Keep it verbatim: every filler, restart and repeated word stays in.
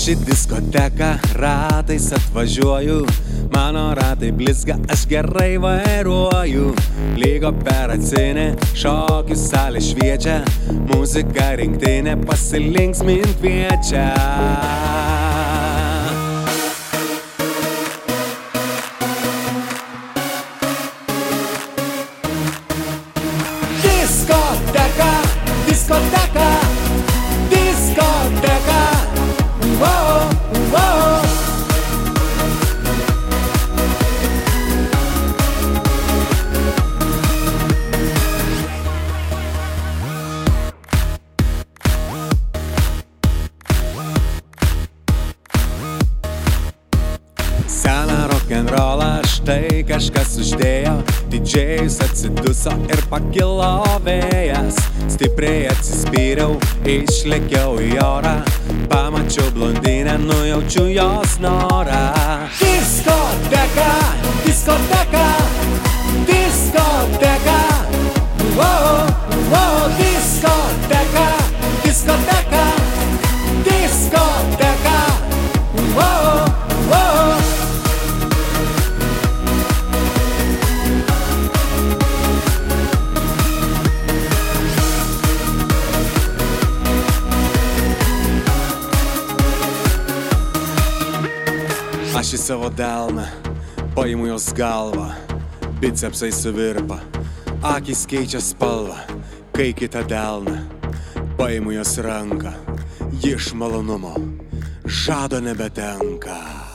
Aš į diskoteką ratais atvažiuoju, mano ratai blizga, aš gerai vairuoju. Lyg operacinė, šokių salė šviečia, muzika rinktinė pasilinksmint kviečia. Diskoteka, diskoteka, diskoteka, wow, wow. Seną rock'n'rollą štai kažkas uždėjo, didžėjus atsiduso ir pakilo vėjas. Stipriai atsispyriau, išlėkiau į orą, pamačiau blondinę, nujaučiu jos norą. Diskoteka, diskoteka, diskoteka, wow, wow, diskoteka, diskoteka, diskoteka, wow, wow. Aš į savo delną paimu jos galvą, bicepsai suvirpa, akys keičia spalvą, kai kitą delną paimu jos ranką, ji iš malonumo žado nebetenka.